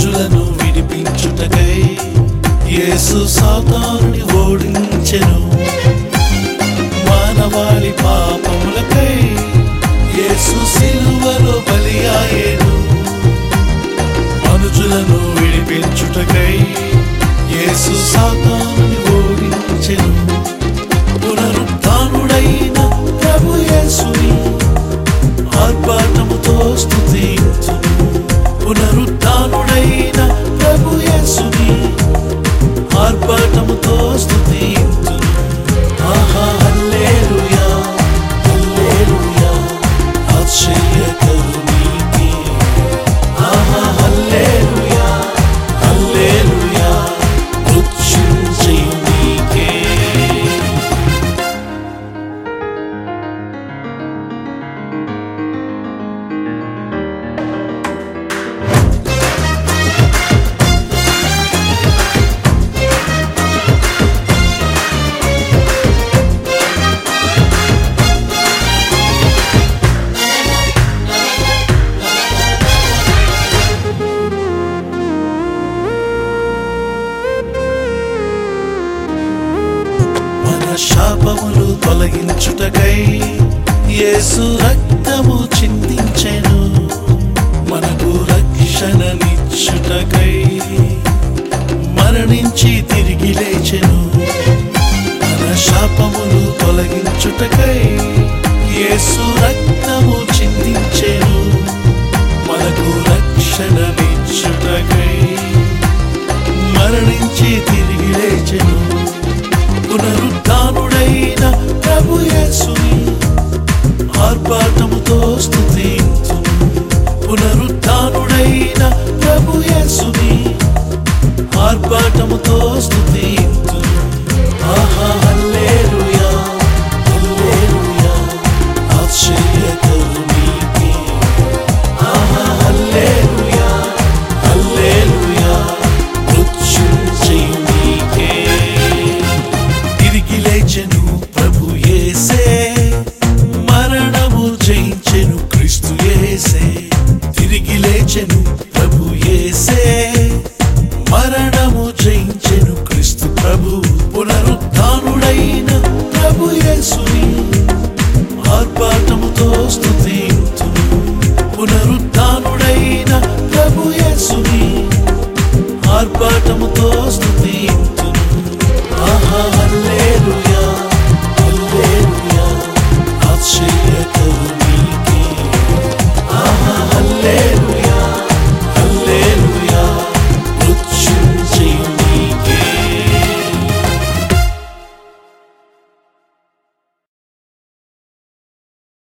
మనుషులను విడిపించుటకై యేసు సాతానుని ఓడించెను. మానవాళి పాపములకై యేసు సిలువలో బలియాయెను. మనుషులను విడిపించుటకై యేసు సాతానుని ఓడించెను. పునరుత్థానుడైన ప్రభు యేసుని ఆర్భాటముతో స్తుతించును. పునరుత్థానుడైన ప్రభు యేసుని ఆర్భాటముతో స్తుతించును. ఆహా హల్లెలూయా హల్లెలూయా ఆశ్చర్యకరునికి. ఆహా హల్లెలూయా హల్లెలూయా మృత్యుంజయునికే. శాపములు తొలగించుటకై యేసు రక్తము చిందించెను. మనకు రక్షణనిచ్చుటకై మరణించి తిరిగి లేచెను. మన శాపములు తొలగించుటకై యేసు రక్తము చిందించెను. మనకు రక్షణనిచ్చుటకై మరణించి తిరిగి లేచెను. పునరుత్థానుడైన ప్రభు యేసుని ఆర్భాటముతో స్తుతించును. పునరుత్థానుడైన ప్రభు యేసుని ఆర్భాటముతో స్తుతించును. ఆహా హల్లెలూయా హల్లెలూయా ఆశ్చర్యకరునికి. ఆహా హల్లెలూయా హల్లెలూయా మృత్యుంజయునికే. తిరిగి లేచెను ప్రభు యేసే, మరణము జయించెను క్రీస్తు యేసే. తిరిగి లేచెను ప్రభు యేసే, మరణము జయించెను క్రీస్తు ప్రభు. పునరుత్థానుడైన ప్రభు యేసుని ఆర్భాటముతో స్తుతించును. పునరుత్థానుడైన ప్రభు యేసుని ఆర్భాటముతో